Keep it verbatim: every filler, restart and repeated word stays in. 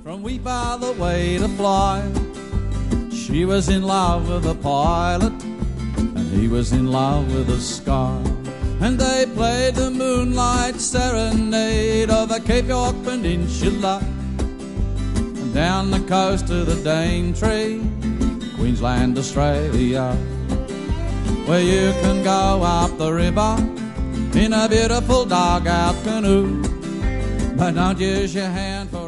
from wee by the way to fly. She was in love with the pilot, and he was in love with the sky. And they played the moonlight serenade of the Cape York Peninsula, and down the coast to the Daintree, Queensland, Australia, where you can go up the river in a beautiful dugout canoe, but don't use your hand for